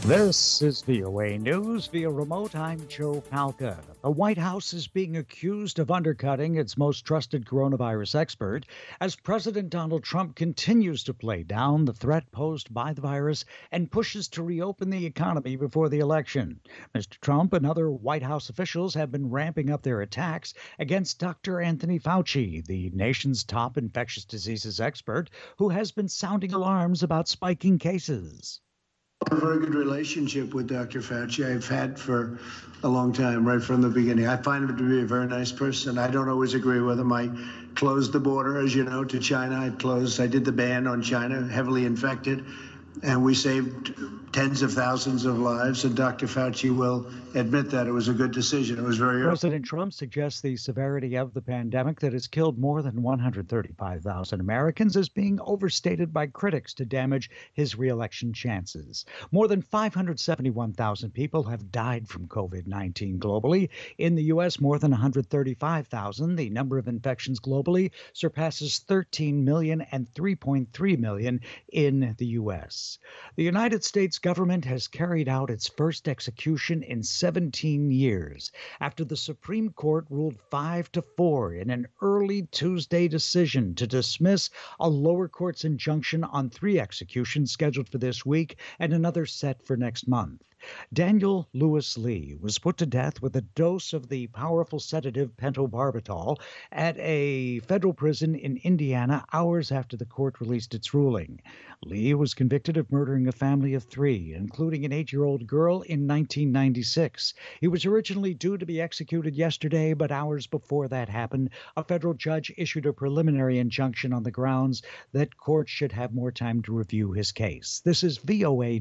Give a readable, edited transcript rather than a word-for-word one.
This is VOA News via remote. I'm Joe Palca. The White House is being accused of undercutting its most trusted coronavirus expert as President Donald Trump continues to play down the threat posed by the virus and pushes to reopen the economy before the election. Mr. Trump and other White House officials have been ramping up their attacks against Dr. Anthony Fauci, the nation's top infectious diseases expert, who has been sounding alarms about spiking cases. A very good relationship with Dr. Fauci. I've had for a long time, right from the beginning. I find him to be a very nice person. I don't always agree with him. I closed the border, as you know, to China. I did the ban on China, heavily infected, and we saved tens of thousands of lives. And Dr. Fauci will admit that it was a good decision. It was very early. President Trump suggests the severity of the pandemic that has killed more than 135,000 Americans is being overstated by critics to damage his reelection chances. More than 571,000 people have died from COVID-19 globally. In the U.S., more than 135,000. The number of infections globally surpasses 13 million and 3.3 million in the U.S. The United States government has carried out its first execution in 17 years after the Supreme Court ruled 5-4 in an early Tuesday decision to dismiss a lower court's injunction on 3 executions scheduled for this week and another set for next month. Daniel Lewis Lee was put to death with a dose of the powerful sedative pentobarbital at a federal prison in Indiana hours after the court released its ruling. Lee was convicted of murdering a family of 3, including an 8-year-old girl, in 1996. He was originally due to be executed yesterday, but hours before that happened, a federal judge issued a preliminary injunction on the grounds that courts should have more time to review his case. This is VOA